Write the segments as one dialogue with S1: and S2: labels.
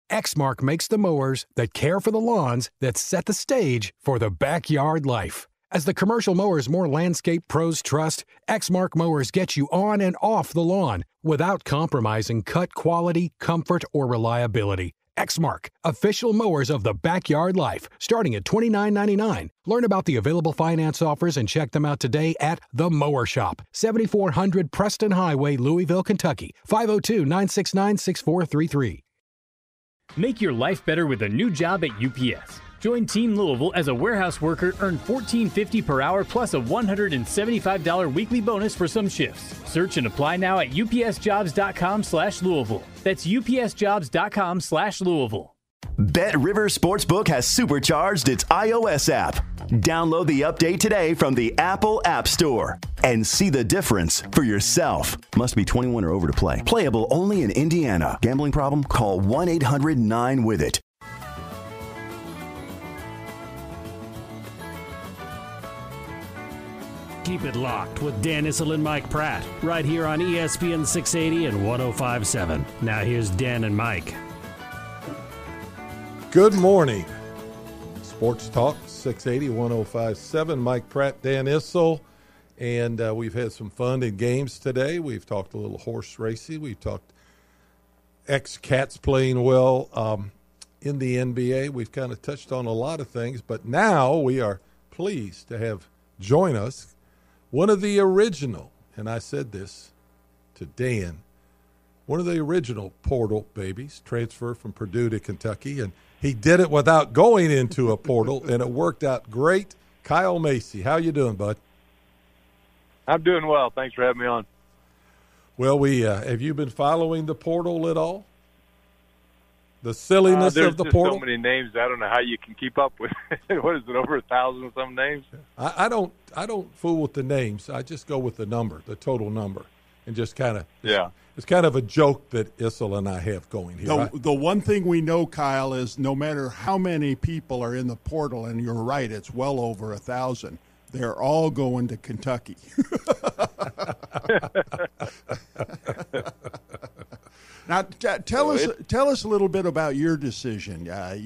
S1: Exmark makes the mowers that care for the lawns that set the stage for the backyard life. As the commercial mowers more landscape pros trust, Exmark mowers get you on and off the lawn without compromising cut quality, comfort, or reliability. Exmark, official mowers of the backyard life, starting at $29.99. Learn about the available finance offers and check them out today at The Mower Shop, 7400 Preston Highway, Louisville, Kentucky, 502-969-6433.
S2: Make your life better with a new job at UPS. Join Team Louisville as a warehouse worker, earn $14.50 per hour plus a $175 weekly bonus for some shifts. Search and apply now at upsjobs.com/Louisville. That's upsjobs.com/Louisville.
S3: Bet River Sportsbook has supercharged its iOS app. Download the update today from the Apple App Store and see the difference for yourself. Must be 21 or over to play. Playable only in Indiana. Gambling problem? Call 1-800-9-WITH-IT.
S4: Keep it locked with Dan Issel and Mike Pratt right here on ESPN 680 and 105.7. Now here's Dan and Mike.
S5: Good morning. Sports Talk 680 105.7. Mike Pratt, Dan Issel, and we've had some fun in games today. We've talked a little horse racing. We've talked ex-Cats playing well in the NBA. We've kind of touched on a lot of things, but now we are pleased to have join us one of the original, and I said this to Dan, one of the original portal babies, transfer from Purdue to Kentucky, and he did it without going into a portal, and it worked out great. Kyle Macy, how you doing, bud?
S6: I'm doing well. Thanks for having me on.
S5: Well, have you been following the portal at all? The silliness of the portal?
S6: There's so many names, I don't know how you can keep up with it. What is it, over 1,000 some names?
S5: I don't fool with the names. I just go with the number, the total number, and just kind of It's kind of a joke that Issel and I have going here.
S7: The one thing we know, Kyle, is no matter how many people are in the portal, and you're right, it's well over 1,000, they're all going to Kentucky. Now, tell us a little bit about your decision.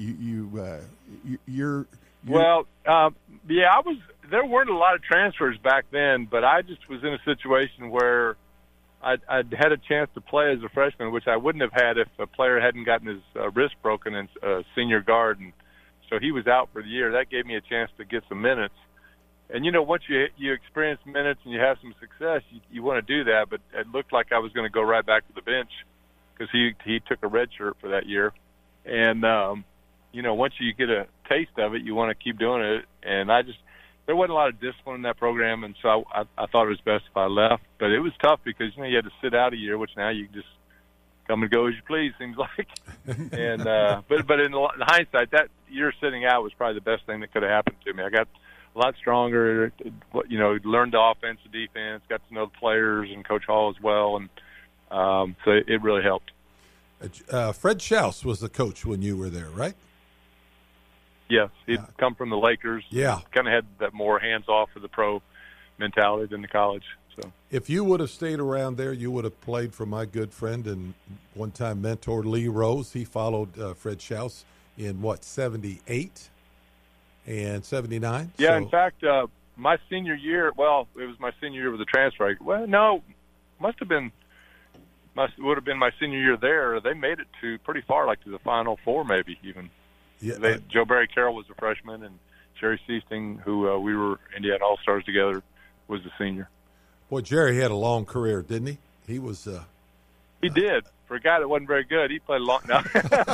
S7: You're
S6: Well, there weren't a lot of transfers back then, but I just was in a situation where I'd had a chance to play as a freshman, which I wouldn't have had if a player hadn't gotten his wrist broken in senior guard, and so he was out for the year. That gave me a chance to get some minutes. And, once you experience minutes and you have some success, you want to do that, but it looked like I was going to go right back to the bench because he took a red shirt for that year. And, once you get a taste of it, you want to keep doing it. And there wasn't a lot of discipline in that program, and so I thought it was best if I left. But it was tough because, you had to sit out a year, which now you just come and go as you please, seems like. And but in hindsight, that year sitting out was probably the best thing that could have happened to me. I got a lot stronger, learned the offense, the defense, got to know the players and Coach Hall as well, and so it really helped.
S5: Fred Schaus was the coach when you were there, right?
S6: Yes, he'd come from the Lakers.
S5: Yeah.
S6: Kind of had that more hands-off for the pro mentality than the college. So,
S5: if you would have stayed around there, you would have played for my good friend and one-time mentor, Lee Rose. He followed Fred Schaus in, 78 and 79?
S6: Yeah, in fact, my senior year, it was my senior year with the transfer. Well, no, would have been my senior year there. They made it to pretty far, like to the Final Four maybe even. Yeah, Joe Barry Carroll was a freshman, and Jerry Seasting, who we were Indiana All-Stars together, was the senior.
S5: Boy, Jerry had a long career, didn't he? He was.
S6: He did. For a guy that wasn't very good, he played a long. No.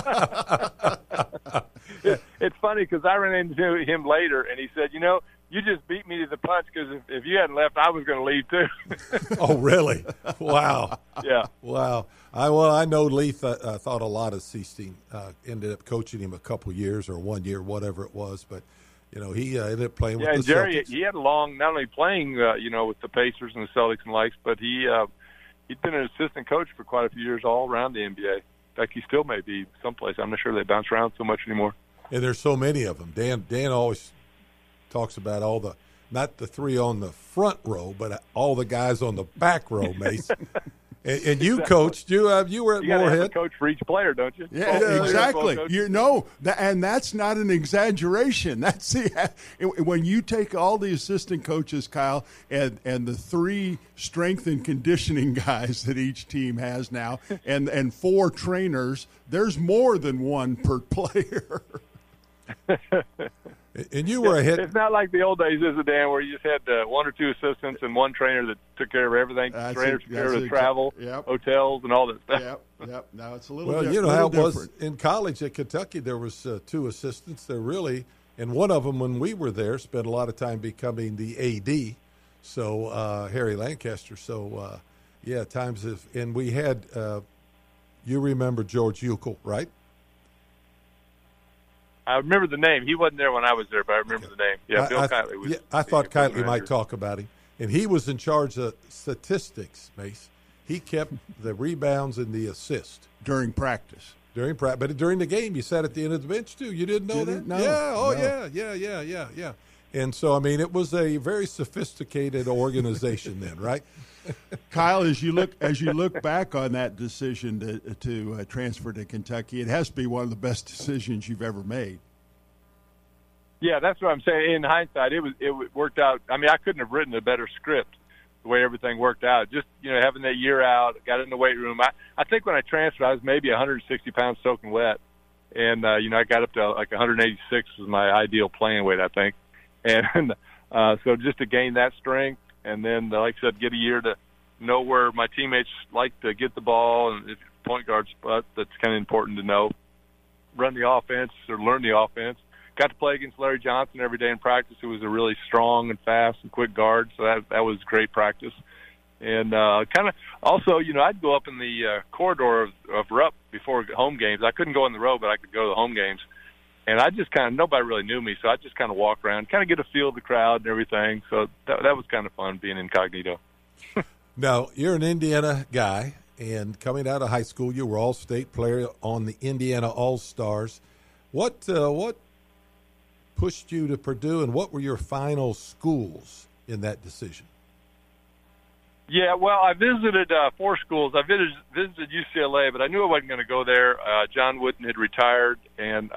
S6: It's funny because I ran into him later, and he said, "You just beat me to the punch because if you hadn't left, I was going to leave too."
S5: Oh, really? Wow.
S6: Yeah.
S5: Wow. I know Lee thought a lot of Seasting. Ended up coaching him a couple years or 1 year, whatever it was. But, he ended up playing with the
S6: Jerry,
S5: Celtics.
S6: he had a long, not only playing, with the Pacers and the Celtics and likes, but he'd been an assistant coach for quite a few years all around the NBA. In fact, he still may be someplace. I'm not sure they bounce around so much anymore.
S5: And there's so many of them. Dan always talks about not the three on the front row, but all the guys on the back row, Mace. And you coached. You were at
S6: you gotta
S5: Moorhead.
S6: have a coach for each player, don't you?
S7: Yeah, exactly. And that's not an exaggeration. That's when you take all the assistant coaches, Kyle, and the 3 strength and conditioning guys that each team has now, and 4 trainers. There's more than one per player.
S5: And you were a hit.
S6: It's not like the old days, is it, Dan, where you just had 1 or 2 assistants and 1 trainer that took care of everything. Trainer took care of the travel, hotels, and all that stuff.
S7: Yep. Now it's a little
S5: well, you know how it was in college at Kentucky. There was 2 assistants. There really, and one of them when we were there spent a lot of time becoming the AD. So Harry Lancaster. So times have, and we had. You remember George Euchel, right?
S6: I remember the name. He wasn't there when I was there, but I remember the name. Yeah, Bill Kitely was. Yeah,
S5: I thought Kitely might talk about him. And he was in charge of statistics, Mace. He kept the rebounds and the assist.
S7: During practice.
S5: But during the game, you sat at the end of the bench, too. You didn't know that?
S7: No.
S5: Yeah. Yeah. And so, I mean, it was a very sophisticated organization then, right?
S7: Kyle, as you look back on that decision to transfer to Kentucky, it has to be one of the best decisions you've ever made.
S6: Yeah, that's what I'm saying. In hindsight, it worked out. I mean, I couldn't have written a better script the way everything worked out. Just having that year out, got in the weight room. I think when I transferred, I was maybe 160 pounds soaking wet, and I got up to like 186 was my ideal playing weight, I think, and so just to gain that strength. And then, like I said, get a year to know where my teammates like to get the ball, and if point guard spot, that's kind of important to know. Run the offense or learn the offense. Got to play against Larry Johnson every day in practice, who was a really strong and fast and quick guard, so that was great practice. And kind of also, I'd go up in the corridor of Rupp before home games. I couldn't go on the road, but I could go to the home games. And I just nobody really knew me, so I just kind of walk around, kind of get a feel of the crowd and everything. So that was kind of fun being incognito.
S5: Now, you're an Indiana guy, and coming out of high school, you were all-state player on the Indiana All-Stars. What pushed you to Purdue, and what were your final schools in that decision?
S6: Yeah, well, I visited 4 schools. I visited UCLA, but I knew I wasn't going to go there. John Wooden had retired, and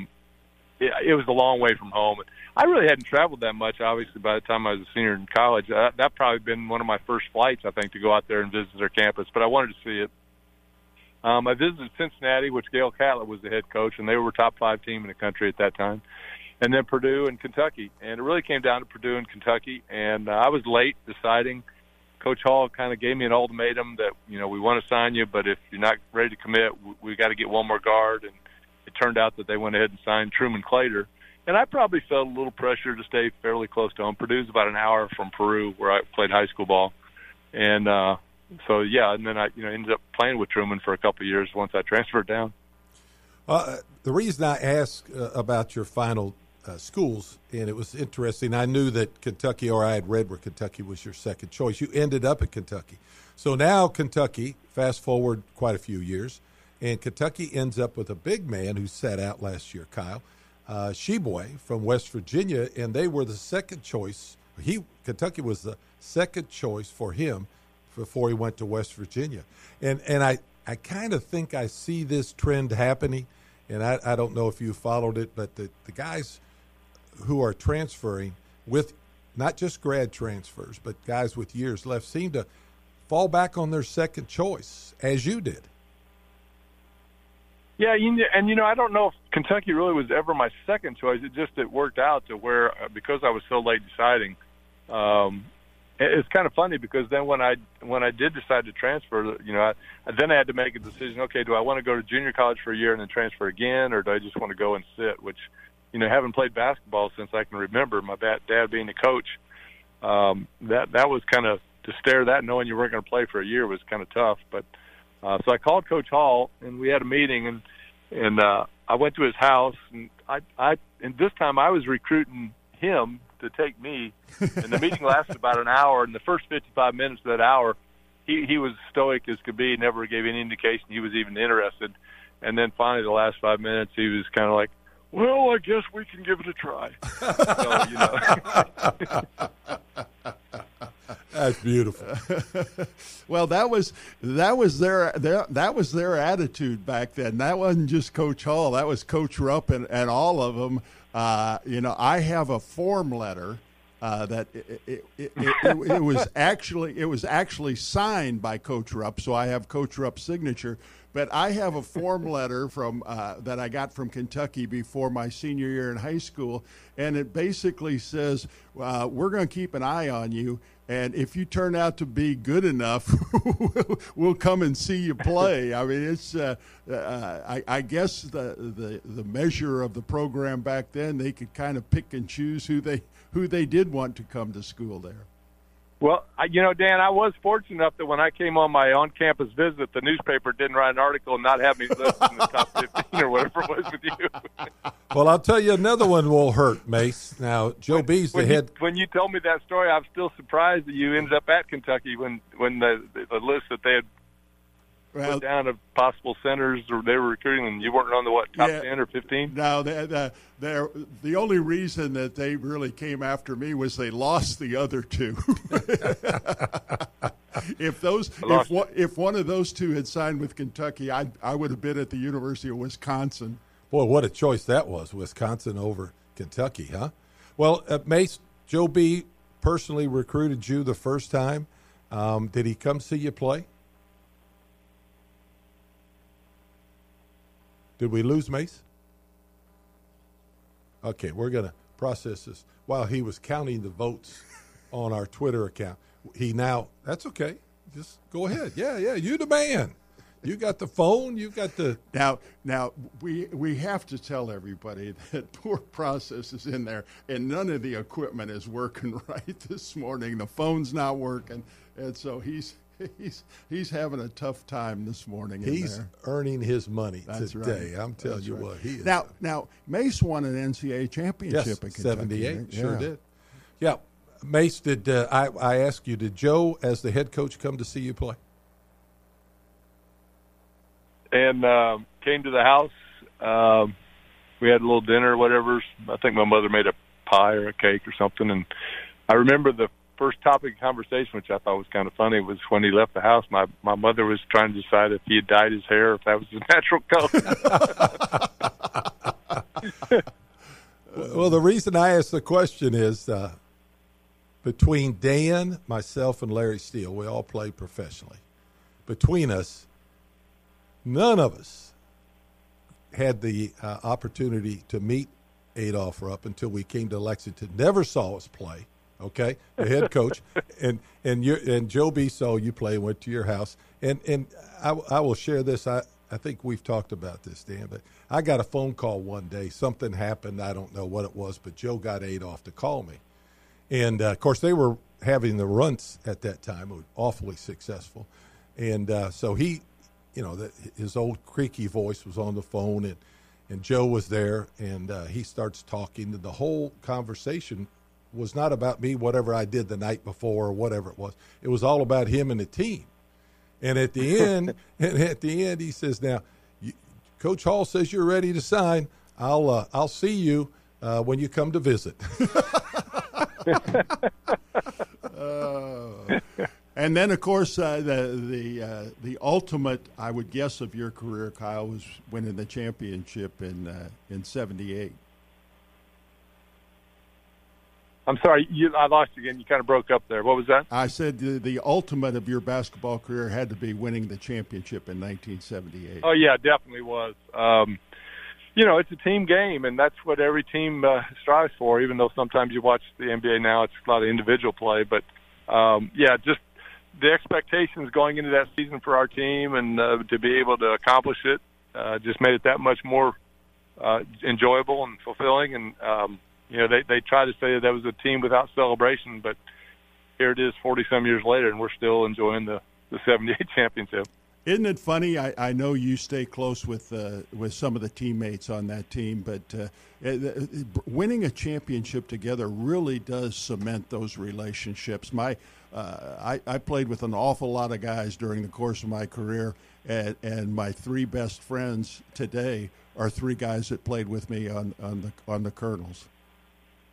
S6: it was a long way from home. I really hadn't traveled that much, obviously, by the time I was a senior in college. That probably been one of my first flights, I think, to go out there and visit their campus, but I wanted to see it. I visited Cincinnati, which Gail Catlett was the head coach, and they were a top 5 team in the country at that time. And then Purdue and Kentucky. And it really came down to Purdue and Kentucky, and I was late deciding. Coach Hall kind of gave me an ultimatum that, we want to sign you, but if you're not ready to commit, we got to get one more guard. And it turned out that they went ahead and signed Truman Claytor. And I probably felt a little pressure to stay fairly close to home. Purdue's about an hour from Peru, where I played high school ball. And and then I ended up playing with Truman for a couple of years once I transferred down.
S5: The reason I asked about your final schools, and it was interesting. I knew that Kentucky, or I had read where Kentucky was your second choice. You ended up at Kentucky. So now Kentucky, fast forward quite a few years, and Kentucky ends up with a big man who sat out last year, Kyle Sheboy from West Virginia, and they were the second choice. Kentucky was the second choice for him before he went to West Virginia. And I kind of think I see this trend happening, and I don't know if you followed it, but the guys who are transferring with not just grad transfers, but guys with years left seem to fall back on their second choice, as you did.
S6: Yeah, and I don't know if Kentucky really was ever my second choice. It worked out to where, because I was so late deciding, it's kind of funny because then when I did decide to transfer, then I had to make a decision. Okay, do I want to go to junior college for a year and then transfer again, or do I just want to go and sit? Which, having played basketball since I can remember, my dad being a coach, that was kind of to stare that, knowing you weren't going to play for a year was kind of tough. But so I called Coach Hall and we had a meeting, and I went to his house, and and this time I was recruiting him to take me, and the meeting lasted about an hour. And the first 55 minutes of that hour, he was stoic as could be, never gave any indication he was even interested. And then finally, the last 5 minutes, he was kind of like, "Well, I guess we can give it a try." So,
S5: That's beautiful.
S7: Well, that was their attitude back then. That wasn't just Coach Hall. That was Coach Rupp and all of them. I have a form letter that it was actually signed by Coach Rupp, so I have Coach Rupp's signature. But I have a form letter from that I got from Kentucky before my senior year in high school, and it basically says, we're going to keep an eye on you, and if you turn out to be good enough, we'll come and see you play. I mean, it's I guess the measure of the program back then, they could kind of pick and choose who they did want to come to school there.
S6: Well, Dan, I was fortunate enough that when I came on my on-campus visit, the newspaper didn't write an article and not have me listed in the top 15 or whatever it was with you.
S5: Well, I'll tell you another one will hurt, Mace. Now, Joe B's the head.
S6: When you told me that story, I'm still surprised that you ended up at Kentucky when the list that they had put down of possible centers or they were recruiting, and you weren't on the top 10 or 15.
S7: No, the only reason that they really came after me was they lost the other two. If one of those two had signed with Kentucky, I would have been at the University of Wisconsin.
S5: Boy, what a choice that was, Wisconsin over Kentucky, huh? Well, Mace, Joe B personally recruited you the first time. Did he come see you play? Did we lose Mace? Okay, we're going to process this. While he was counting the votes on our Twitter account, that's okay. Just go ahead. Yeah, you the man. You got the phone. You got the
S7: Now we have to tell everybody that poor process is in there, and none of the equipment is working right this morning. The phone's not working, and so he's having a tough time this morning.
S5: He's earning his money
S7: That's
S5: today.
S7: Right.
S5: I'm telling you what, he is.
S7: Now Mace won an NCAA championship at Kentucky.
S5: 78, sure did. Yeah, Mace, did I ask you, did Joe, as the head coach, come to see you play?
S6: And came to the house. We had a little dinner or whatever. I think my mother made a pie or a cake or something. And I remember the first topic of conversation, which I thought was kind of funny, was when he left the house. My mother was trying to decide if he had dyed his hair, if that was his natural color.
S5: Well, the reason I asked the question is between Dan, myself, and Larry Steele, we all play professionally. Between us, none of us had the opportunity to meet Adolph Rupp until we came to Lexington. Never saw us play. Okay, the head coach, and Joe B saw you play and went to your house. And I will share this. I think we've talked about this, Dan, but I got a phone call one day. Something happened. I don't know what it was, but Joe got Adolph to call me. And, of course, they were having the runts at that time. It was awfully successful. And so he, his old creaky voice was on the phone, and Joe was there, and he starts talking. And the whole conversation was not about me, whatever I did the night before or whatever it was. It was all about him and the team. And at the end, he says, "Now, Coach Hall says you're ready to sign. I'll see you when you come to visit."
S7: And then, of course, the ultimate, I would guess, of your career, Kyle, was winning the championship in '78.
S6: I'm sorry, I lost you again. You kind of broke up there. What was that?
S7: I said the ultimate of your basketball career had to be winning the championship in 1978.
S6: Oh, yeah, definitely was. It's a team game, and that's what every team strives for, even though sometimes you watch the NBA now, it's a lot of individual play. But, just the expectations going into that season for our team and to be able to accomplish it just made it that much more enjoyable and fulfilling. And, they try to say that was a team without celebration, but here it is 40-some years later, and we're still enjoying the 78 championship.
S7: Isn't it funny? I know you stay close with some of the teammates on that team, but winning a championship together really does cement those relationships. I played with an awful lot of guys during the course of my career, and my three best friends today are three guys that played with me on the Colonels.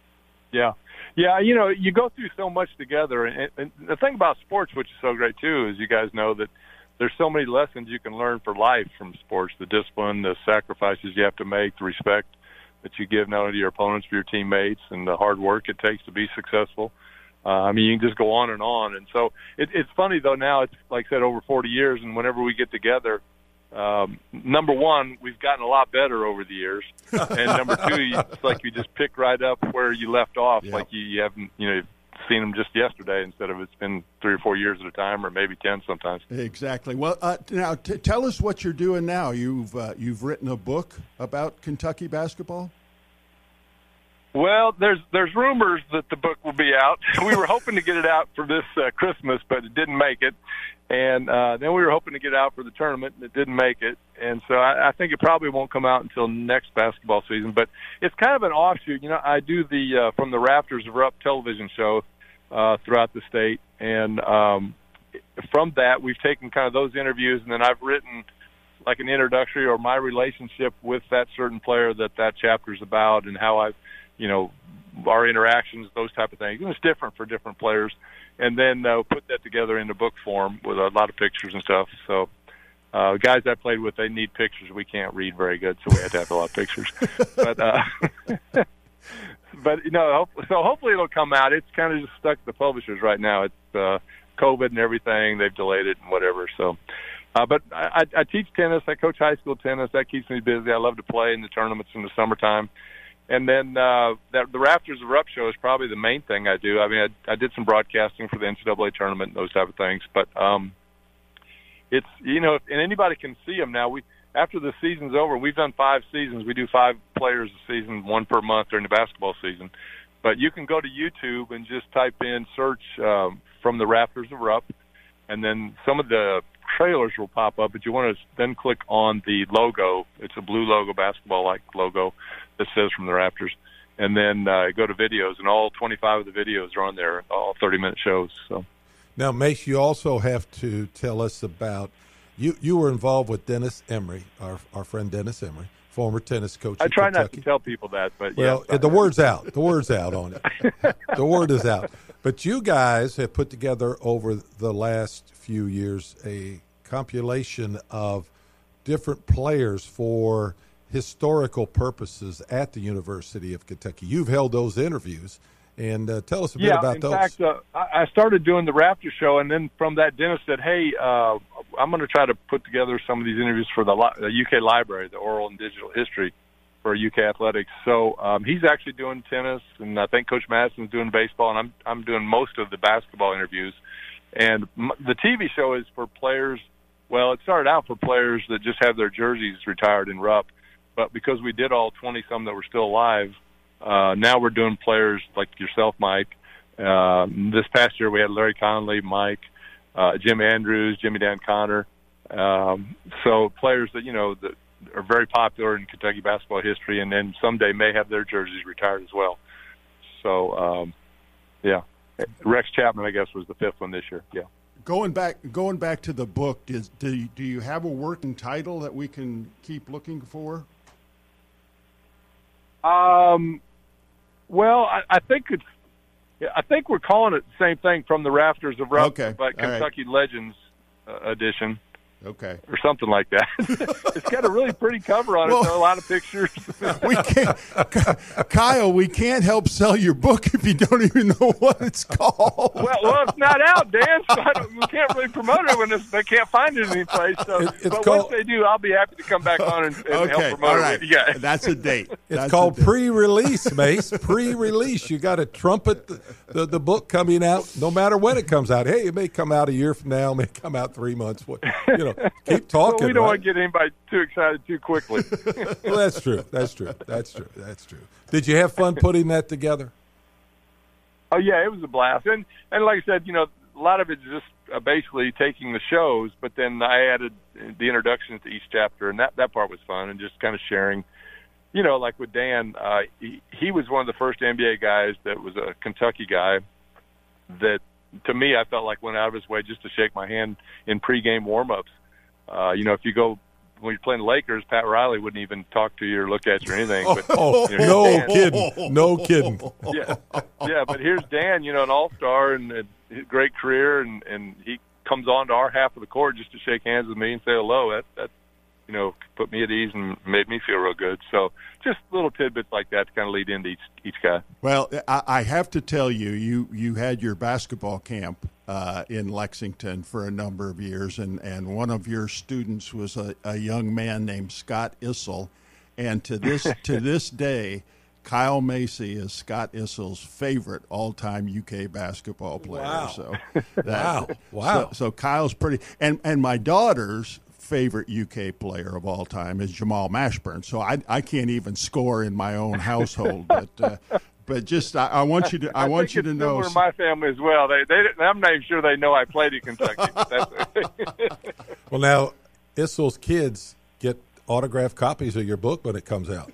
S6: Yeah. Yeah, you go through so much together. And the thing about sports, which is so great, too, is you guys know that there's so many lessons you can learn for life from sports, the discipline, the sacrifices you have to make, the respect that you give not only to your opponents but your teammates, and the hard work it takes to be successful. You can just go on. And so it's funny, though, now it's, like I said, over 40 years, and whenever we get together, number one, we've gotten a lot better over the years. And number two, it's like you just pick right up where you left off, like you haven't, seen them just yesterday instead of it's been 3 or 4 years at a time, or maybe 10 sometimes.
S7: Exactly. Well, now tell us what you're doing now. You've written a book about Kentucky basketball.
S6: Well, there's rumors that the book will be out. We were hoping to get it out for this Christmas, but it didn't make it. And then we were hoping to get it out for the tournament, and it didn't make it. And so I think it probably won't come out until next basketball season. But it's kind of an offshoot. I do the From the Rafters of Rupp television show throughout the state. And from that, we've taken kind of those interviews, and then I've written like an introductory or my relationship with that certain player that chapter's about, and how I've, our interactions, those type of things. And it's different for different players. And then put that together into book form with a lot of pictures and stuff. So guys I played with, they need pictures. We can't read very good, so we have to have a lot of pictures. But so hopefully it'll come out. It's kind of just stuck to the publishers right now. It's COVID and everything. They've delayed it and whatever. So, but I teach tennis. I coach high school tennis. That keeps me busy. I love to play in the tournaments in the summertime. And then the Rafters of Rupp show is probably the main thing I do. I mean, I did some broadcasting for the NCAA tournament and those type of things. But it's, and anybody can see them now. After the season's over, we've done 5 seasons. We do 5 players a season, 1 per month during the basketball season. But you can go to YouTube and just type in, search From the Rafters of Rupp, and then some of the trailers will pop up. But you want to then click on the logo. It's a blue logo, basketball-like logo that says From the Rafters. And then go to videos, and all 25 of the videos are on there, all 30-minute shows. So
S5: now, Mace, you also have to tell us about you were involved with Dennis Emery, our friend Dennis Emery, former tennis coach.
S6: I try
S5: Kentucky.
S6: not to tell people that, but
S5: well,
S6: yes,
S5: the word's out. The word's out on it. The word is out. But you guys have put together over the last few years a compilation of different players for historical purposes at the University of Kentucky. You've held those interviews, and tell us a bit about those.
S6: In fact, I started doing the Raptor show, and then from that, Dennis said, hey, I'm going to try to put together some of these interviews for the UK Library, the oral and digital history for UK athletics. So he's actually doing tennis, and I think Coach Madison's doing baseball, and I'm doing most of the basketball interviews. And the TV show is for players. Well, it started out for players that just have their jerseys retired in Rupp, but because we did all 20-some that were still alive, now we're doing players like yourself, Mike. This past year we had Larry Conley, Mike, Jim Andrews, Jimmy Dan Connor. So players that, that are very popular in Kentucky basketball history, and then someday may have their jerseys retired as well. So, Rex Chapman, I guess, was the 5th one this year. Yeah.
S7: Going back to the book, do you have a working title that we can keep looking for?
S6: Well, I think we're calling it the same thing, From the Rafters of Rupp, but Kentucky Legends edition.
S7: Okay.
S6: Or something like that. It's got a really pretty cover on it, so a lot of pictures.
S7: We can't, Kyle, we can't help sell your book if you don't even know what it's called.
S6: Well, it's not out, Dan, so we can't really promote it when they can't find it anyplace. So, once they do, I'll be happy to come back on and help promote it with you guys.
S7: That's a date.
S5: It's called pre-release, Mace. Pre-release. You got to trumpet the book coming out no matter when it comes out. Hey, it may come out a year from now, it may come out 3 months. Keep talking.
S6: Well, we don't want to get anybody too excited too quickly.
S5: Well, that's true. Did you have fun putting that together?
S6: Oh yeah, it was a blast, and like I said, a lot of it's just basically taking the shows, but then I added the introductions to each chapter, and that part was fun, and just kind of sharing. Like with Dan, he was one of the first NBA guys that was a Kentucky guy that, to me, I felt like went out of his way just to shake my hand in pregame warm-ups. If you go when you're playing the Lakers, Pat Riley wouldn't even talk to you or look at you or anything. But,
S5: no kidding. No kidding.
S6: Yeah, but here's Dan, an all-star and a great career, and he comes on to our half of the court just to shake hands with me and say hello. That put me at ease and made me feel real good. So just little tidbits like that to kind of lead into each guy.
S7: Well, I have to tell you, you had your basketball camp in Lexington for a number of years, and one of your students was a young man named Scott Issel, and to this day, Kyle Macy is Scott Issel's favorite all-time UK basketball player.
S5: Wow.
S7: So, so Kyle's pretty, and my daughter's favorite UK player of all time is Jamal Mashburn. So I can't even score in my own household, but just I want you to know.
S6: Similar to my family as well. I'm not even sure they know I played at Kentucky. But
S5: well, now Issel's kids get autographed copies of your book when it comes out.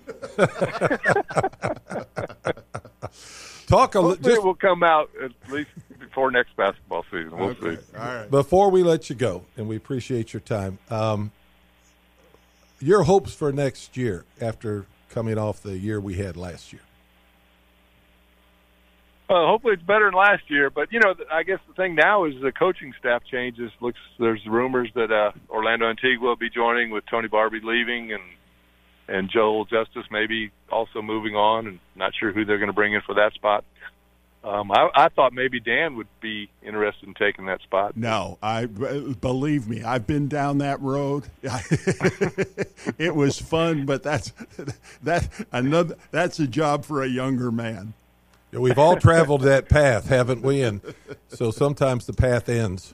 S6: Hopefully it will come out at least before next basketball season. We'll see.
S7: All right.
S5: Before we let you go, and we appreciate your time, your hopes for next year after coming off the year we had last year?
S6: Hopefully it's better than last year. But, I guess the thing now is the coaching staff changes. There's rumors that Orlando Antigua will be joining with Tony Barbie leaving and Joel Justice maybe also moving on, and not sure who they're going to bring in for that spot. I thought maybe Dan would be interested in taking that spot.
S7: No, believe me, I've been down that road. It was fun, but that's a job for a younger man.
S5: Yeah, we've all traveled that path, haven't we? And so sometimes the path ends.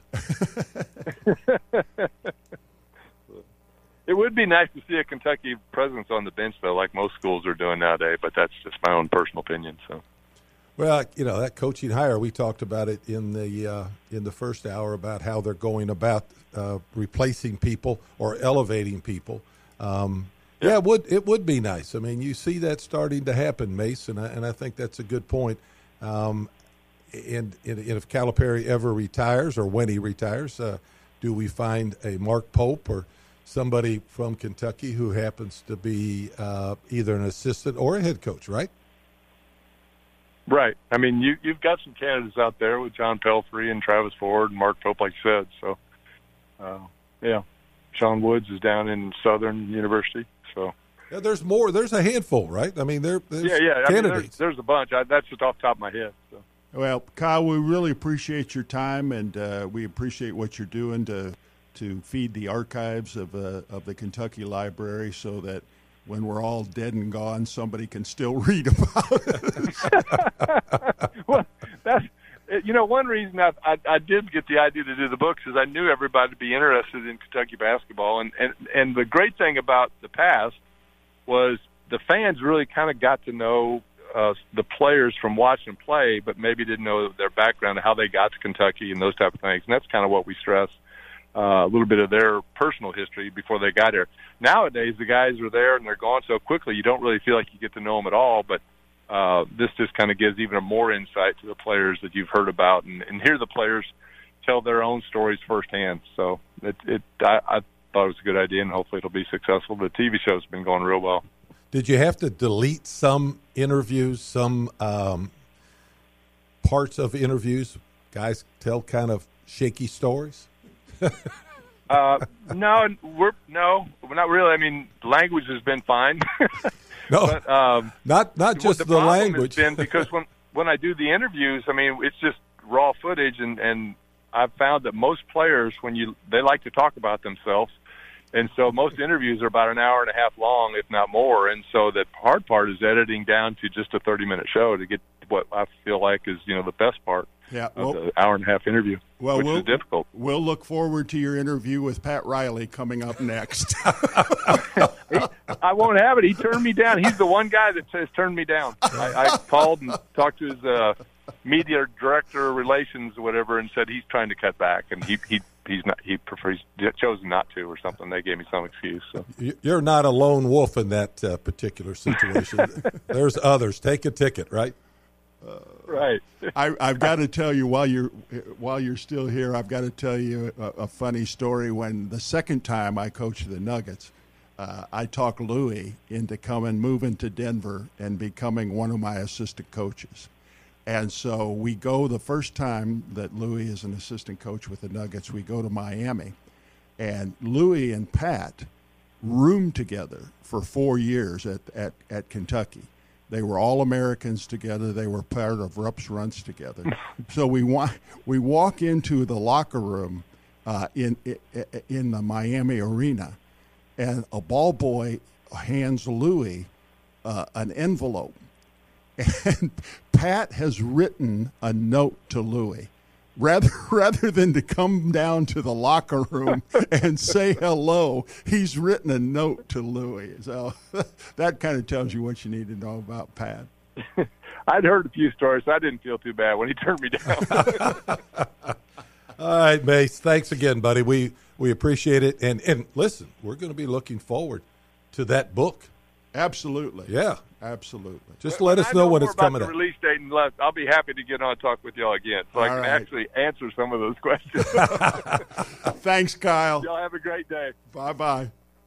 S6: It would be nice to see a Kentucky presence on the bench, though, like most schools are doing nowadays. But that's just my own personal opinion. So.
S5: Well, that coaching hire, we talked about it in the first hour about how they're going about replacing people or elevating people. Yeah, it would be nice. I mean, you see that starting to happen, Mace, and I think that's a good point. And if Calipari ever retires or when he retires, do we find a Mark Pope or somebody from Kentucky who happens to be either an assistant or a head coach, right?
S6: Right. I mean, you've got some candidates out there with John Pelfrey and Travis Ford and Mark Pope, like you said. So, yeah. Sean Woods is down in Southern University. So
S5: yeah, there's more. There's a handful, right? I mean, there's
S6: candidates.
S5: I mean,
S6: there's a bunch. That's just off the top of my head. So.
S7: Well, Kyle, we really appreciate your time, and we appreciate what you're doing to feed the archives of the Kentucky Library, so that when we're all dead and gone, somebody can still read about it.
S6: Well, that's one reason I did get the idea to do the books is I knew everybody would be interested in Kentucky basketball, and the great thing about the past was the fans really kind of got to know the players from watching play, but maybe didn't know their background and how they got to Kentucky and those type of things. And that's kind of what we stress. A little bit of their personal history before they got here. Nowadays, the guys are there and they're gone so quickly, you don't really feel like you get to know them at all. But this just kind of gives even more insight to the players that you've heard about, and hear the players tell their own stories firsthand. So I thought it was a good idea, and hopefully it'll be successful. The TV show's been going real well.
S5: Did you have to delete some interviews, some parts of interviews? Guys tell kind of shaky stories?
S6: No, we're not really. I mean, language has been fine.
S5: No,
S6: but,
S5: not just the language.
S6: Has been because when I do the interviews, I mean, it's just raw footage, and I've found that most players, they like to talk about themselves, and so most interviews are about an hour and a half long, if not more. And so the hard part is editing down to just a 30-minute show to get what I feel like is the best part.
S7: Yeah,
S6: of the hour-and-a-half interview, which is difficult.
S7: We'll look forward to your interview with Pat Riley coming up next.
S6: I won't have it. He turned me down. He's the one guy that has turned me down. I called and talked to his media director of relations or whatever, and said he's trying to cut back, and he's not. He prefers chosen not to or something. They gave me some excuse. So.
S5: You're not a lone wolf in that particular situation. There's others. Take a ticket, right?
S6: Right.
S7: I've got to tell you while you're still here, I've got to tell you a funny story. When the second time I coached the Nuggets, I talked Louis into moving to Denver and becoming one of my assistant coaches. And so we go the first time that Louis is an assistant coach with the Nuggets, we go to Miami. And Louis and Pat roomed together for 4 years at Kentucky. They were all Americans together. They were part of Rupp's Runs together. So we walk into the locker room in the Miami arena, and a ball boy hands Louis an envelope. And Pat has written a note to Louis. Rather than to come down to the locker room and say hello, he's written a note to Louis. So that kind of tells you what you need to know about Pat.
S6: I'd heard a few stories, so I didn't feel too bad when he turned me down.
S5: All right, Mace. Thanks again, buddy. We appreciate it. And listen, we're going to be looking forward to that book.
S7: Absolutely.
S5: Yeah.
S7: Absolutely.
S5: Just let us know when it's coming
S6: out. The release date and left. I'll be happy to get on and talk with y'all again, so I can actually answer some of those questions.
S7: Thanks, Kyle.
S6: Y'all have a great day.
S7: Bye-bye.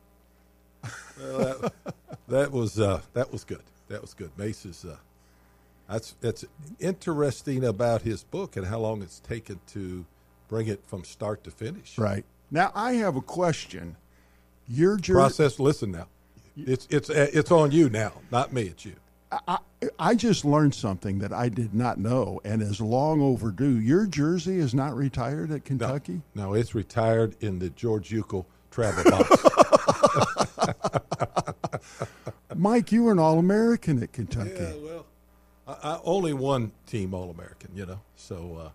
S5: Well, that was good. That was good. Mace is that's interesting about his book and how long it's taken to bring it from start to finish.
S7: Right. Now I have a question. Your
S5: process. Listen now. It's on you now, not me. It's you.
S7: I just learned something that I did not know and is long overdue. Your jersey is not retired at Kentucky?
S5: No, it's retired in the George Uckel travel box.
S7: Mike, you were an All-American at Kentucky.
S5: Yeah, well, I only one team All-American, So,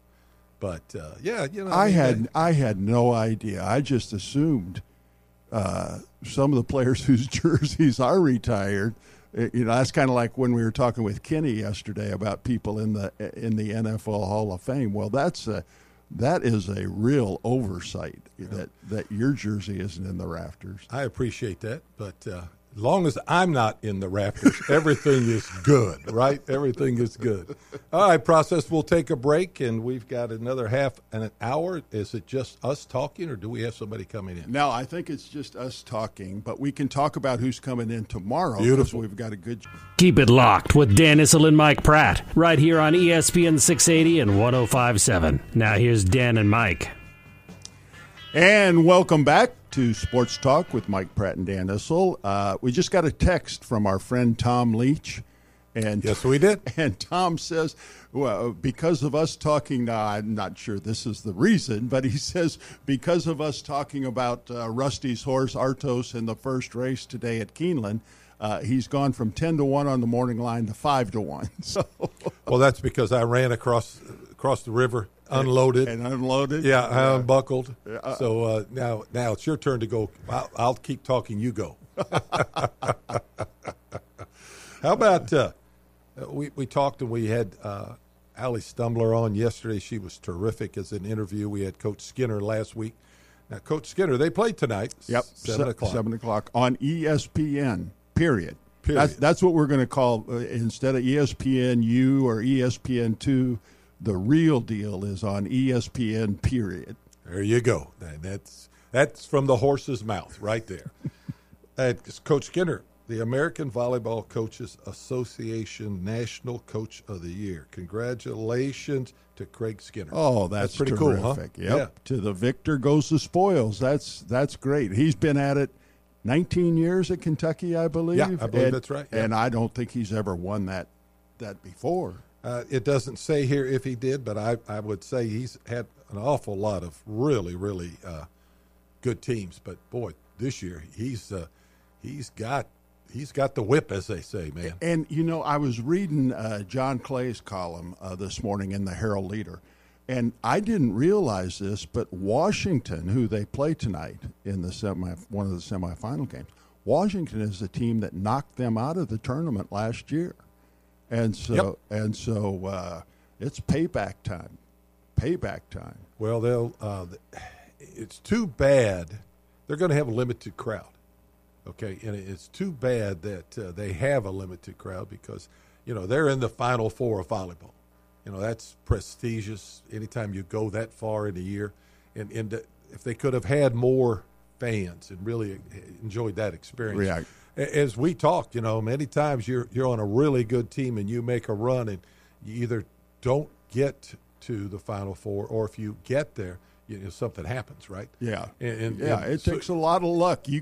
S7: I had no idea. I just assumed some of the players whose jerseys are retired. That's kind of like when we were talking with Kenny yesterday about people in the NFL Hall of Fame. Well, that is a real oversight that your jersey isn't in the rafters.
S5: I appreciate that, but as long as I'm not in the rafters, everything is good, right? Everything is good. All right, Process, we'll take a break, and we've got another half an hour. Is it just us talking, or do we have somebody coming in?
S7: No, I think it's just us talking, but we can talk about who's coming in tomorrow.
S5: Beautiful.
S7: We've got a good...
S4: Keep it locked with Dan Issel and Mike Pratt, right here on ESPN 680 and 105.7. Now here's Dan and Mike.
S7: And welcome back to Sports Talk with Mike Pratt and Dan Issel. We just got a text from our friend Tom Leach. And
S5: yes, we did.
S7: And Tom says, well, because of us talking, now I'm not sure this is the reason, but he says because of us talking about Rusty's horse, Artos, in the first race today at Keeneland, he's gone from 10-1 on the morning line to 5-1. So,
S5: well, that's because I ran across the river. Unloaded.
S7: And unloaded?
S5: Yeah, I unbuckled. So now it's your turn to go. I'll keep talking. You go. How about we talked and we had Allie Stumbler on yesterday. She was terrific as an interview. We had Coach Skinner last week. Now, Coach Skinner, they played tonight.
S7: Yep,
S5: 7 o'clock.
S7: 7 o'clock on ESPN, period. That's what we're going to call, instead of ESPNU or ESPN2, the real deal is on ESPN, period.
S5: There you go. That's from the horse's mouth right there. Coach Skinner, the American Volleyball Coaches Association National Coach of the Year. Congratulations to Craig Skinner.
S7: Oh, that's
S5: pretty
S7: terrific.
S5: Cool, huh?
S7: Yep.
S5: Yeah.
S7: To the victor goes the spoils. That's great. He's been at it 19 years at Kentucky, I believe.
S5: Yeah, I believe that's right. Yeah.
S7: And I don't think he's ever won that before.
S5: It doesn't say here if he did, but I would say he's had an awful lot of really, really good teams. But boy, this year he's got the whip, as they say, man.
S7: And I was reading John Clay's column this morning in the Herald Leader, and I didn't realize this, but Washington, who they play tonight in the one of the semifinal games, Washington is the team that knocked them out of the tournament last year. And so it's payback time. Payback time.
S5: Well, it's too bad they're going to have a limited crowd. Okay, and it's too bad that they have a limited crowd because they're in the Final Four of volleyball. That's prestigious. Anytime you go that far in a year, and if they could have had more fans and really enjoyed that experience.
S7: React.
S5: As we talked, many times you're on a really good team and you make a run and you either don't get to the Final Four, or if you get there, something happens, right?
S7: Yeah,
S5: and
S7: it takes a lot of luck. You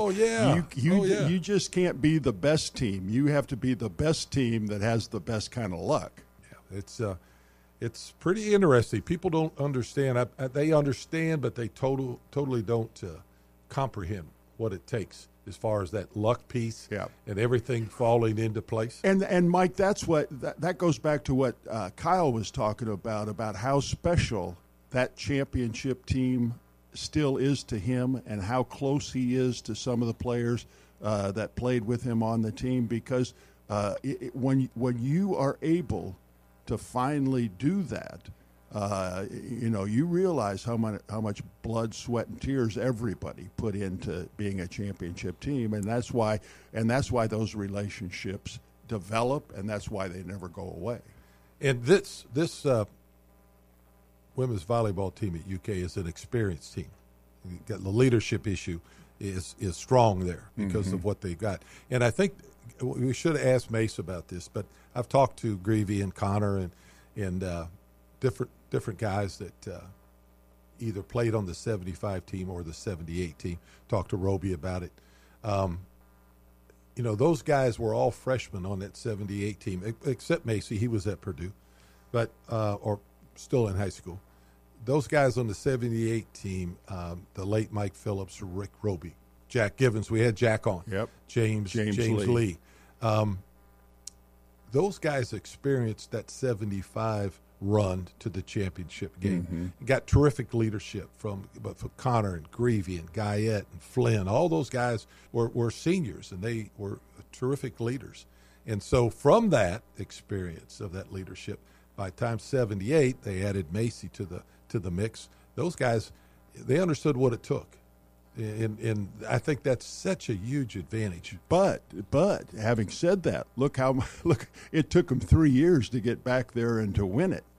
S7: just can't be the best team. You have to be the best team that has the best kind of luck.
S5: Yeah, it's pretty interesting. People don't understand. They understand, but they totally don't comprehend what it takes as far as that luck piece and everything falling into place.
S7: And Mike, that's what that goes back to what Kyle was talking about how special that championship team still is to him, and how close he is to some of the players that played with him on the team. Because when you are able to finally do that, you realize how much blood, sweat, and tears everybody put into being a championship team, and that's why those relationships develop, and that's why they never go away.
S5: And this women's volleyball team at UK is an experienced team. The leadership issue is strong there because of what they've got. And I think we should have asked Mace about this, but I've talked to Greavy and Connor and different guys that either played on the 75 team or the 78 team. Talked to Roby about it. Those guys were all freshmen on that 78 team, except Macy. He was at Purdue, but or still in high school. Those guys on the 78 team, the late Mike Phillips, Rick Roby, Jack Givens. We had Jack on.
S7: Yep.
S5: James Lee. Those guys experienced that 75 run to the championship game. Got terrific leadership from Connor and Greavy and Guyette and Flynn. All those guys were seniors, and they were terrific leaders. And so from that experience of that leadership, by time 78, they added Macy to the mix. Those guys, they understood what it took. And I think that's such a huge advantage.
S7: But having said that, look, it took them 3 years to get back there and to win it.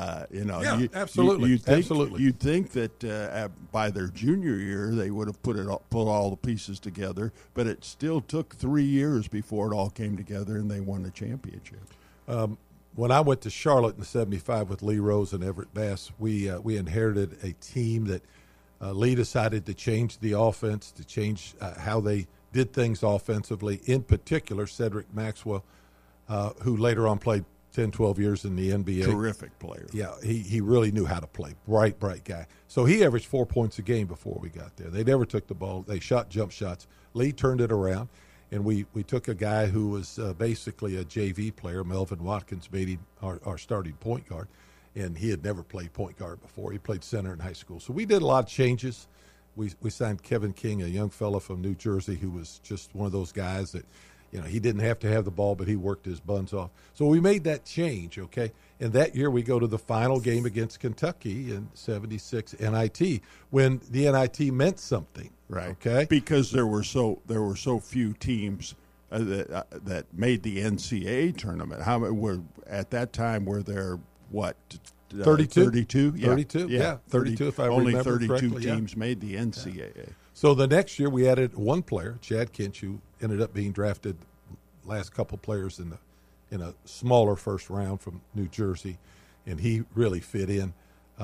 S5: Absolutely.
S7: You'd think that by their junior year they would have put all the pieces together, but it still took 3 years before it all came together and they won the championship.
S5: When I went to Charlotte in '75 with Lee Rose and Everett Bass, we inherited a team that Lee decided to change the offense, to change how they did things offensively. In particular, Cedric Maxwell, who later on played 10, 12 years in the NBA.
S7: Terrific player.
S5: Yeah, he really knew how to play. Bright guy. So he averaged 4 points a game before we got there. They never took the ball. They shot jump shots. Lee turned it around, and we took a guy who was basically a JV player. Melvin Watkins made him our starting point guard, and he had never played point guard before. He played center in high school. So we did a lot of changes. We signed Kevin King, a young fella from New Jersey who was just one of those guys that, he didn't have to have the ball, but he worked his buns off. So we made that change, okay? And that year we go to the final game against Kentucky in '76 NIT, when the NIT meant something,
S7: right?
S5: Okay,
S7: because there were so few teams that made the NCAA tournament. How were at that time? Were there what?
S5: 32?
S7: 32?
S5: Yeah. 32? Yeah, 32 if I remember
S7: correctly. Only 32 teams
S5: yeah.
S7: made the NCAA.
S5: Yeah. So the next year we added one player, Chad Kinch, who ended up being drafted last couple players in a smaller first round from New Jersey, and he really fit in.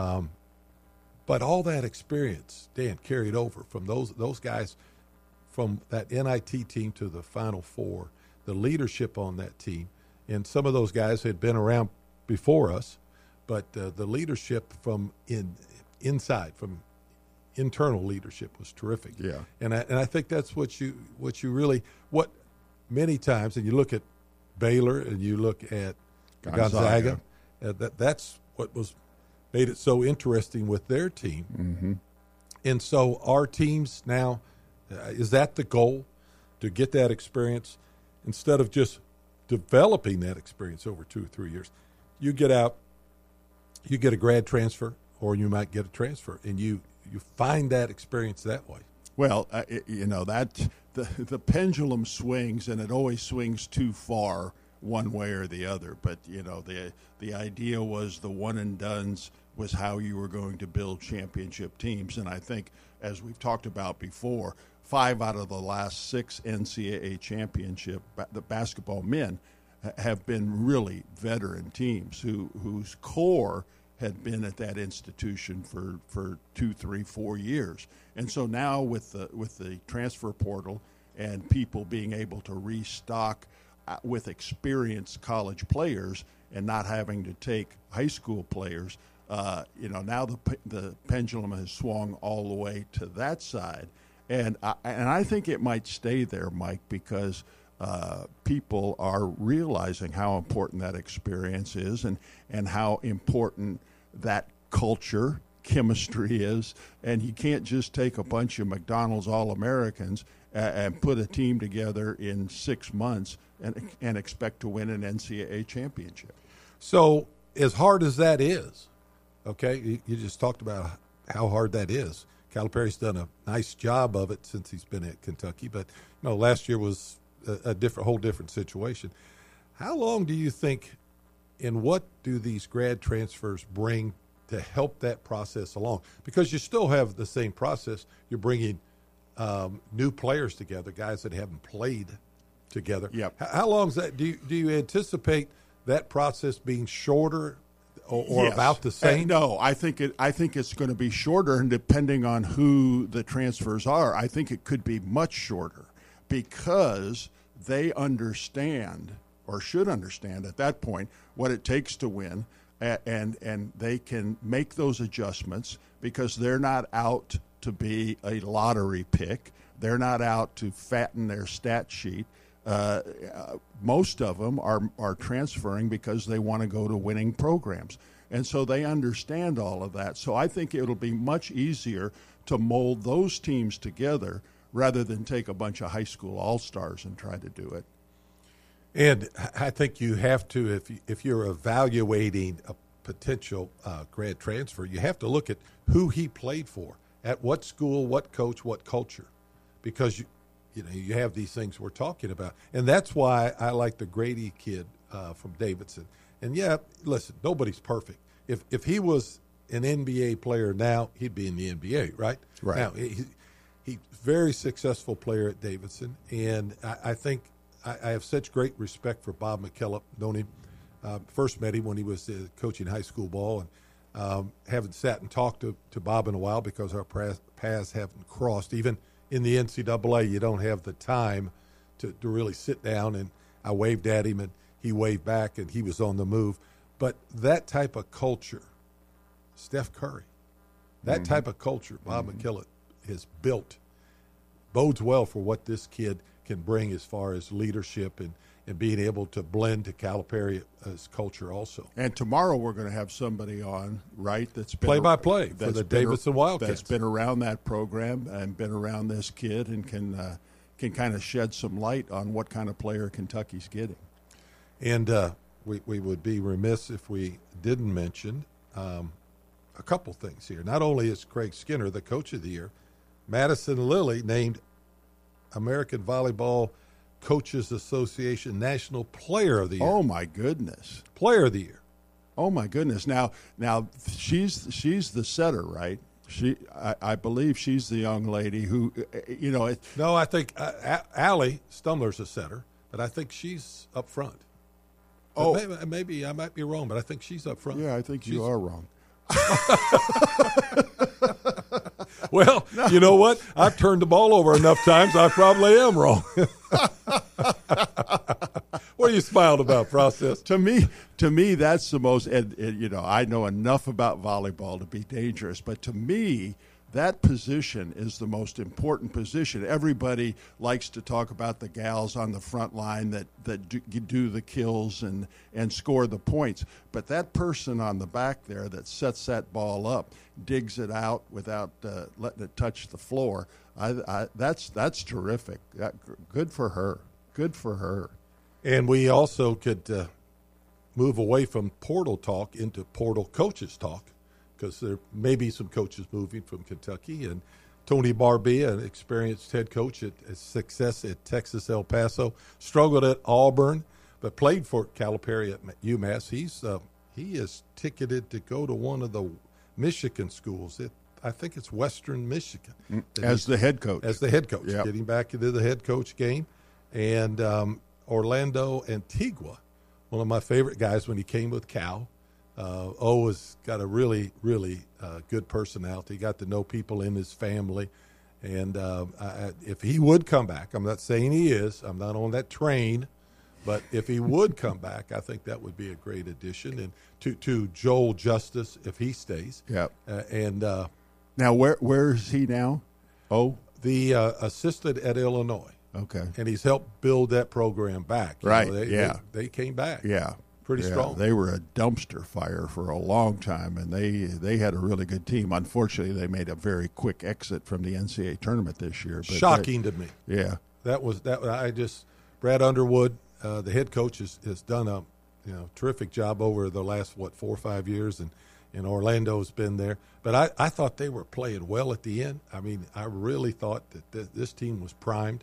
S5: But all that experience, Dan, carried over from those guys from that NIT team to the Final Four, the leadership on that team, and some of those guys had been around before us, but the leadership from inside, from internal leadership was terrific.
S7: Yeah.
S5: And I think that's what many times, and you look at Baylor and you look at Gonzaga that's what made it so interesting with their team.
S7: Mm-hmm.
S5: And so our teams now, is that the goal, to get that experience instead of just developing that experience over 2 or 3 years? You get out, you get a grad transfer, or you might get a transfer, and you find that experience that way.
S7: Well, that the pendulum swings, and it always swings too far one way or the other. But the idea was the one and dones was how you were going to build championship teams, and I think as we've talked about before, 5 out of the last 6 NCAA championship, the basketball men, have been really veteran teams whose core had been at that institution for 2, 3, 4 years. And so now with the transfer portal and people being able to restock with experienced college players and not having to take high school players, now the pendulum has swung all the way to that side. And I think it might stay there, Mike, because people are realizing how important that experience is and how important that culture, chemistry is. And you can't just take a bunch of McDonald's All-Americans and put a team together in 6 months and expect to win an NCAA championship.
S5: So as hard as that is, okay, you just talked about how hard that is. Calipari's done a nice job of it since he's been at Kentucky, but last year was a whole different situation. How long do you think, and what do these grad transfers bring to help that process along? Because you still have the same process. You're bringing new players together, guys that haven't played together.
S7: Yep.
S5: How long is that? Do you anticipate that process being shorter or
S7: yes.
S5: about the same?
S7: No, I think it's going to be shorter, and depending on who the transfers are, I think it could be much shorter because they understand, or should understand at that point, what it takes to win, and they can make those adjustments because they're not out to be a lottery pick. They're not out to fatten their stat sheet. Most of them are transferring because they want to go to winning programs. And so they understand all of that. So I think it'll be much easier to mold those teams together rather than take a bunch of high school all-stars and try to do it.
S5: And I think you have to, if you're evaluating a potential grad transfer, you have to look at who he played for, at what school, what coach, what culture, because you have these things we're talking about. And that's why I like the Grady kid from Davidson. And, listen, nobody's perfect. If he was an NBA player now, he'd be in the NBA, right?
S7: Right.
S5: Now, he's very successful player at Davidson. And I think I have such great respect for Bob McKillop. Known him, first met him when he was coaching high school ball. And haven't sat and talked to Bob in a while because our paths haven't crossed. Even in the NCAA, you don't have the time to really sit down. And I waved at him, and he waved back, and he was on the move. But that type of culture, Steph Curry, that type of culture Bob McKillop has built bodes well for what this kid can bring as far as leadership and being able to blend to Calipari's culture also.
S7: And tomorrow we're going to have somebody on, right, that's been
S5: play-by-play for the Davidson Wildcats.
S7: That's been around that program and been around this kid and can kind of shed some light on what kind of player Kentucky's getting.
S5: And we would be remiss if we didn't mention a couple things here. Not only is Craig Skinner the Coach of the Year, Madison Lilly named American Volleyball Coaches Association National Player of the Year.
S7: Oh, my goodness.
S5: Player of the Year.
S7: Oh, my goodness. Now she's the setter, right? I believe she's the young lady who,
S5: No, I think Allie Stumler's a setter, but I think she's up front.
S7: Oh.
S5: Maybe I might be wrong, but I think she's up front.
S7: Yeah, I think you are wrong.
S5: Well, you know what? I've turned the ball over enough times, I probably am wrong. What are you smiling about, Process?
S7: To me, that's the most. And I know enough about volleyball to be dangerous, but to me, that position is the most important position. Everybody likes to talk about the gals on the front line that do the kills and score the points. But that person on the back there that sets that ball up, digs it out without letting it touch the floor, that's terrific. Good for her. Good for her.
S5: And we also could move away from portal talk into portal coaches talk, because there may be some coaches moving from Kentucky. And Tony Barbia, an experienced head coach at success at Texas El Paso, struggled at Auburn, but played for Calipari at UMass. He is ticketed to go to one of the Michigan schools. I think it's Western Michigan.
S7: As the head coach.
S5: As the head coach,
S7: Yep.
S5: getting back into the head coach game. And Orlando Antigua, one of my favorite guys when he came with Cal. O has got a really, really good personality. Got to know people in his family. And if he would come back, I'm not saying he is. I'm not on that train. But if he would come back, I think that would be a great addition. And to Joel Justice, if he stays.
S7: Yep.
S5: And
S7: now, where is he now? Oh,
S5: the assistant at Illinois.
S7: okay.
S5: And he's helped build that program back. You
S7: Right,
S5: know, they came back.
S7: Yeah.
S5: Pretty strong.
S7: They were a dumpster fire for a long time, and they had a really good team. Unfortunately, they made a very quick exit from the NCAA tournament this year. But
S5: Shocking to me.
S7: Yeah.
S5: Brad Underwood, the head coach, has done a terrific job over the last 4 or 5 years, and Orlando's been there. But I thought they were playing well at the end. I mean, I really thought that this team was primed.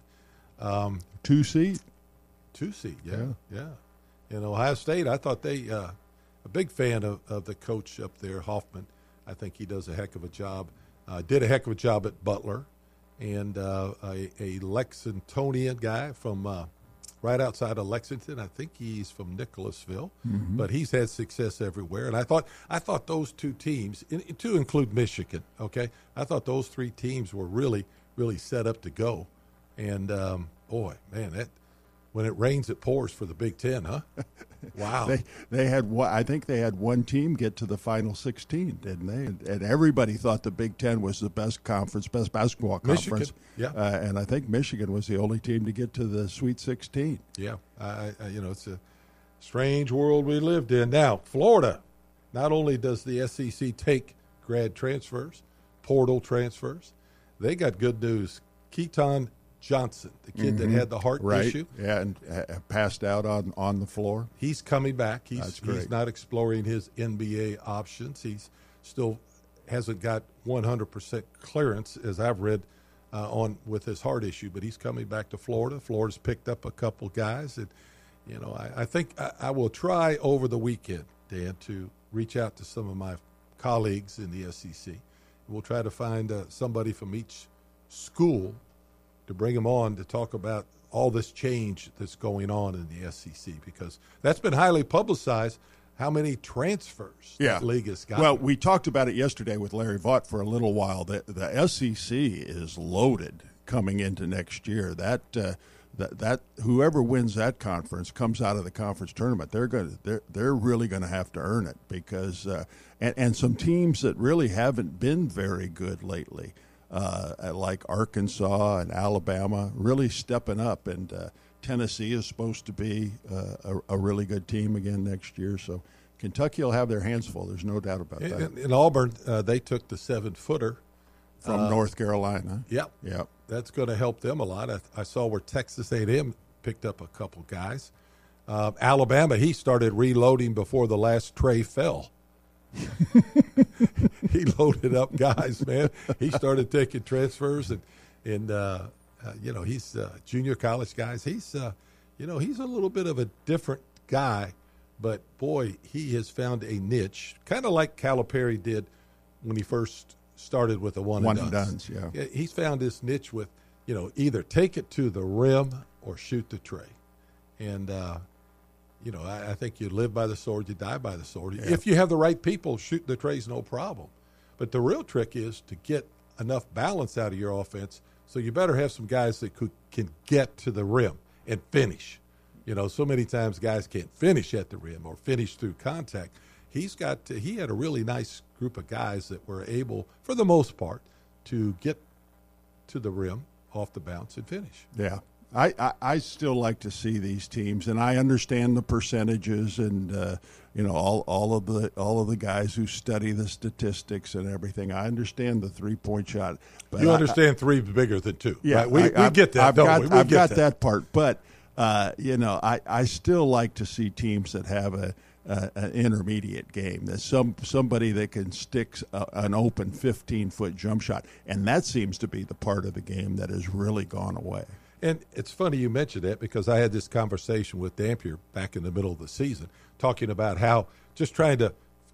S7: 2 seed.
S5: 2 seed, yeah. In Ohio State, I thought a big fan of the coach up there, Hoffman. I think he does a heck of a job. Did a heck of a job at Butler, and a Lexingtonian guy from right outside of Lexington. I think he's from Nicholasville, but he's had success everywhere. And I thought those two teams, to include Michigan, okay, I thought those 3 teams were really, really set up to go. And boy, man, that. When it rains, it pours for the Big Ten, huh? Wow.
S7: They had I think they had one team get to the Final 16, didn't they? And everybody thought the Big Ten was the best conference, best basketball conference.
S5: Yeah.
S7: And I think Michigan was the only team to get to the Sweet 16.
S5: Yeah. It's a strange world we lived in. Now, Florida, not only does the SEC take grad transfers, portal transfers, they got good news. Keaton Johnson, the kid that had the heart issue.
S7: Yeah, and passed out on the floor.
S5: He's coming back.
S7: That's great.
S5: He's not exploring his NBA options. He's still hasn't got 100% clearance, as I've read, on with his heart issue. But he's coming back to Florida. Florida's picked up a couple guys, and I think I will try over the weekend, Dan, to reach out to some of my colleagues in the SEC. We'll try to find somebody from each school to bring them on to talk about all this change that's going on in the SEC, because that's been highly publicized, how many transfers that league has got.
S7: Well, we talked about it yesterday with Larry Vaught for a little while. The SEC is loaded coming into next year. That whoever wins that conference comes out of the conference tournament. They're really going to have to earn it, because and some teams that really haven't been very good lately. Like Arkansas and Alabama, really stepping up, and Tennessee is supposed to be a really good team again next year. So Kentucky will have their hands full. There's no doubt about that.
S5: In Auburn, they took the 7-footer
S7: from North Carolina.
S5: Yep. That's going to help them a lot. I saw where Texas A&M picked up a couple guys. Alabama, he started reloading before the last tray fell. He loaded up guys, man. He started taking transfers, and he's junior college guys. He's he's a little bit of a different guy, but boy, he has found a niche, kind of like Calipari did when he first started with the one and dones.
S7: Yeah,
S5: he's found this niche with either take it to the rim or shoot the tray, and. I think you live by the sword, you die by the sword. Yeah. If you have the right people, shooting the tray's no problem. But the real trick is to get enough balance out of your offense, so you better have some guys that can get to the rim and finish. So many times guys can't finish at the rim or finish through contact. He had a really nice group of guys that were able, for the most part, to get to the rim off the bounce and finish.
S7: Yeah. I still like to see these teams, and I understand the percentages and all of the guys who study the statistics and everything. I understand the 3-point shot. But
S5: you understand 3 is bigger than 2.
S7: Yeah,
S5: right? We get that.
S7: I've got that part, but I still like to see teams that have an intermediate game. There's somebody that can stick an open 15-foot jump shot, and that seems to be the part of the game that has really gone away.
S5: And it's funny you mentioned that, because I had this conversation with Dampier back in the middle of the season, talking about how just trying to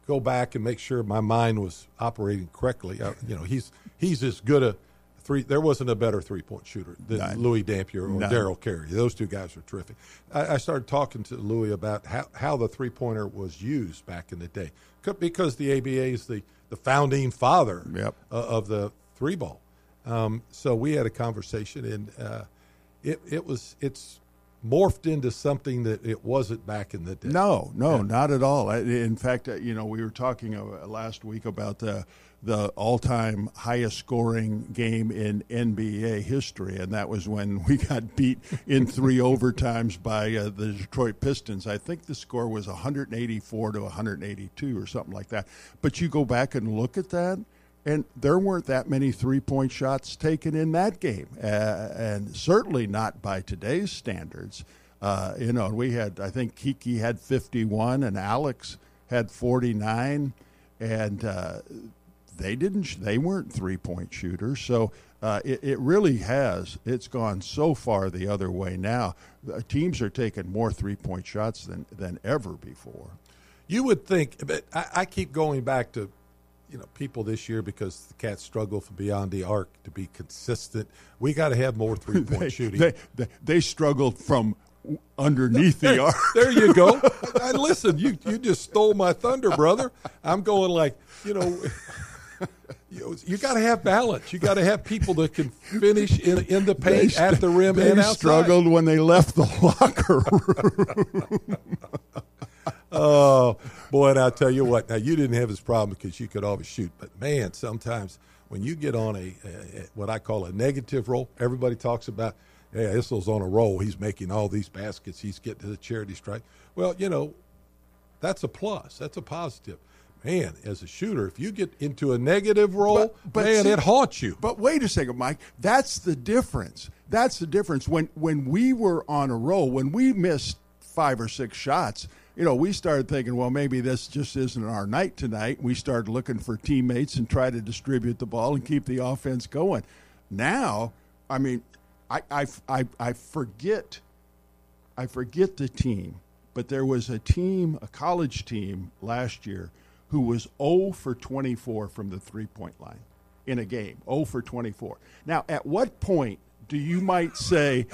S5: go back and make sure my mind was operating correctly. He's as good a three. There wasn't a better three-point shooter than Louis Dampier or Darryl Carey. Those two guys were terrific. I started talking to Louis about how the three-pointer was used back in the day, because the ABA is the founding father of the three ball. So we had a conversation, and it's morphed into something that it wasn't back in the day.
S7: No, not at all. In fact, we were talking last week about the all-time highest scoring game in NBA history, and that was when we got beat in 3 overtimes by the Detroit Pistons. I think the score was 184 to 182 or something like that. But you go back and look at that, and there weren't that many three-point shots taken in that game, and certainly not by today's standards. We had, I think Kiki had 51 and Alex had 49, and they weren't three-point shooters. So it really it's gone so far the other way now. Teams are taking more three-point shots than ever before.
S5: You would think, but I keep going back to people this year, because the Cats struggle for beyond the arc to be consistent. We got to have more three-point shooting.
S7: They struggled from underneath the arc.
S5: There you go. Listen, you just stole my thunder, brother. I'm going like, you got to have balance. You got to have people that can finish in the paint, at the rim, and outside. They
S7: struggled when they left the locker room.
S5: Oh, boy, and I'll tell you what. Now, you didn't have this problem because you could always shoot. But, man, sometimes when you get on a what I call a negative roll, everybody talks about, hey, Issel's on a roll. He's making all these baskets. He's getting to the charity stripe. Well, that's a plus. That's a positive. Man, as a shooter, if you get into a negative roll, it haunts you.
S7: But wait a second, Mike. That's the difference. That's the difference. When we were on a roll, when we missed 5 or 6 shots, we started thinking, well, maybe this just isn't our night tonight. We started looking for teammates and try to distribute the ball and keep the offense going. Now, I mean, I forget the team, but there was a college team last year who was 0 for 24 from the three-point line in a game, 0 for 24. Now, at what point you might say,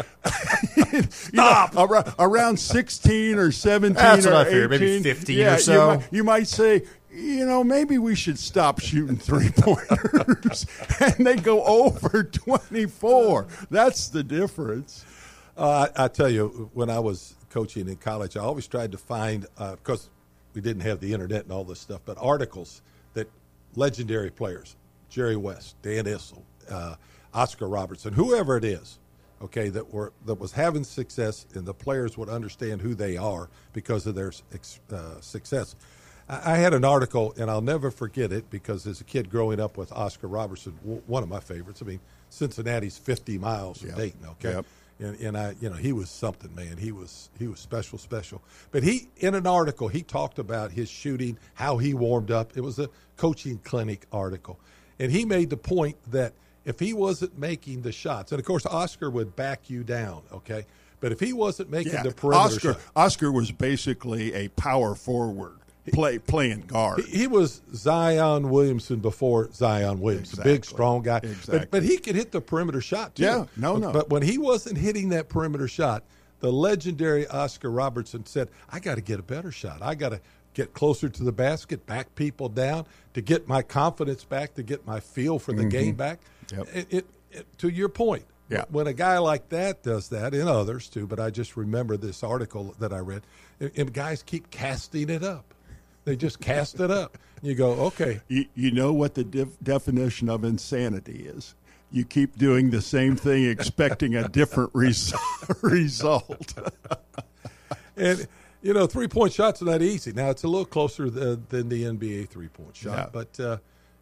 S7: around 16 or 17
S8: That's what
S7: or
S8: I fear,
S7: 18,
S8: maybe 15 or so.
S7: You might say, maybe we should stop shooting three-pointers. And they go over 24. That's the difference.
S5: I tell you, when I was coaching in college, I always tried to find, because we didn't have the internet and all this stuff, but articles that legendary players, Jerry West, Dan Issel, Oscar Robertson, whoever it is, okay, that was having success, and the players would understand who they are because of their success. I had an article, and I'll never forget it, because as a kid growing up with Oscar Robertson, one of my favorites. I mean, Cincinnati's 50 miles from Dayton, okay?
S7: Yep.
S5: And he was something, man. He was special. But in an article, he talked about his shooting, how he warmed up. It was a coaching clinic article. And he made the point that if he wasn't making the shots, and of course Oscar would back you down, okay? But if he wasn't making the perimeter shot,
S7: Oscar was basically a power forward playing guard.
S5: He was Zion Williamson before Zion Williamson,
S7: exactly.
S5: Big, strong guy.
S7: Exactly.
S5: But he could hit the perimeter shot too.
S7: Yeah, no.
S5: But when he wasn't hitting that perimeter shot, the legendary Oscar Robertson said, I got to get a better shot. I got to get closer to the basket, back people down, to get my confidence back, to get my feel for the game back.
S7: Yep.
S5: To your point, when a guy like that does that, and others too, but I just remember this article that I read, and guys keep casting it up. They just cast it up. You go, okay.
S7: You know what the definition of insanity is? You keep doing the same thing expecting a different result.
S5: And, three-point shots are not easy. Now, it's a little closer than the NBA three-point shot. Yeah. But,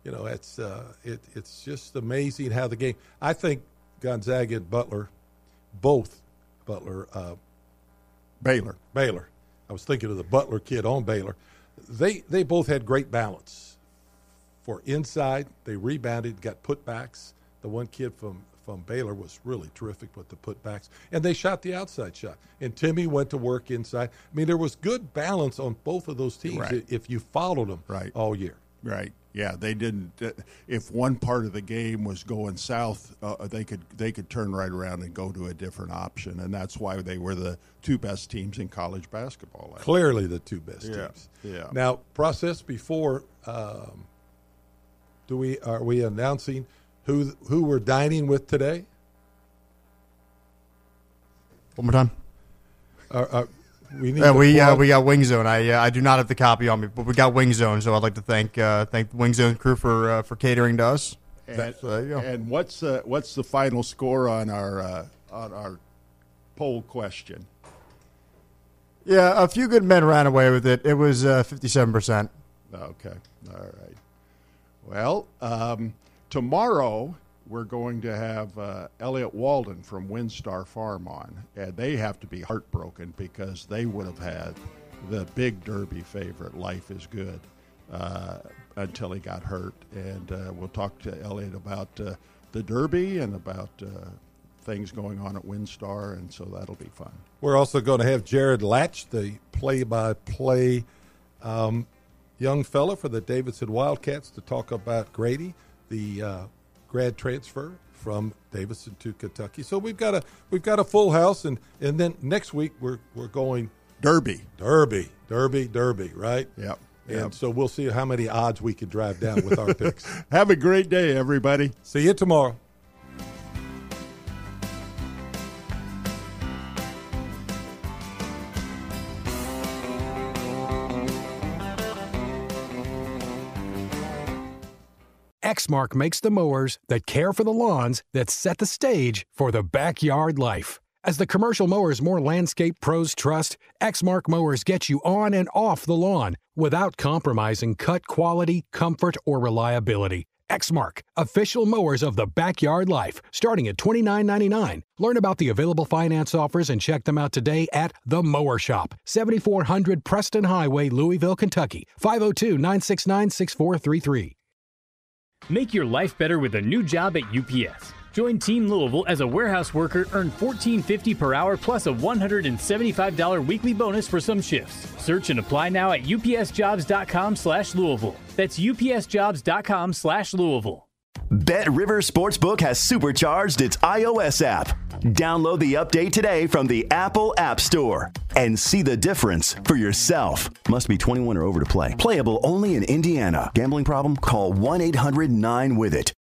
S5: it's just amazing how the game – I think Gonzaga and Baylor. I was thinking of the Butler kid on Baylor. They both had great balance. For inside, they rebounded, got putbacks. The one kid from on Baylor, was really terrific with the putbacks. And they shot the outside shot. And Timmy went to work inside. I mean, there was good balance on both of those teams if you followed them all year.
S7: Right. Yeah, they didn't. If one part of the game was going south, they could turn right around and go to a different option, and that's why they were the two best teams in college basketball.
S5: Clearly, the two best teams.
S7: Yeah.
S5: Now, process before. Are we announcing who we're dining with today?
S8: One more time.
S5: We
S8: got Wing Zone. I do not have the copy on me, but we got Wing Zone, so I'd like to thank the Wing Zone crew for catering to us.
S7: And what's the final score on our poll question?
S8: Yeah, a few good men ran away with it. It was 57%.
S7: Okay, all right. Well, tomorrow we're going to have Elliot Walden from WinStar Farm on, and they have to be heartbroken because they would have had the big Derby favorite, Life is Good, until he got hurt. And we'll talk to Elliot about the Derby and about things going on at WinStar, and so that'll be fun.
S5: We're also going to have Jared Latch, the play-by-play young fella for the Davidson Wildcats, to talk about Grady, the grad transfer from Davidson to Kentucky. So we've got a full house, and then next week we're going
S7: Derby,
S5: right?
S7: Yep.
S5: And so we'll see how many odds we can drive down with our picks.
S7: Have a great day, everybody.
S5: See you tomorrow.
S1: Exmark makes the mowers that care for the lawns that set the stage for the backyard life. As the commercial mowers more landscape pros trust, Exmark mowers get you on and off the lawn without compromising cut quality, comfort, or reliability. Exmark, official mowers of the backyard life, starting at $29.99. Learn about the available finance offers and check them out today at The Mower Shop, 7400 Preston Highway, Louisville, Kentucky, 502-969-6433.
S2: Make your life better with a new job at UPS. Join Team Louisville as a warehouse worker, earn $14.50 per hour plus a $175 weekly bonus for some shifts. Search and apply now at upsjobs.com/Louisville. That's upsjobs.com/Louisville.
S3: Bet River Sportsbook has supercharged its iOS app. Download the update today from the Apple App Store and see the difference for yourself. Must be 21 or over to play. Playable only in Indiana. Gambling problem? Call 1-800-9-WITH-IT.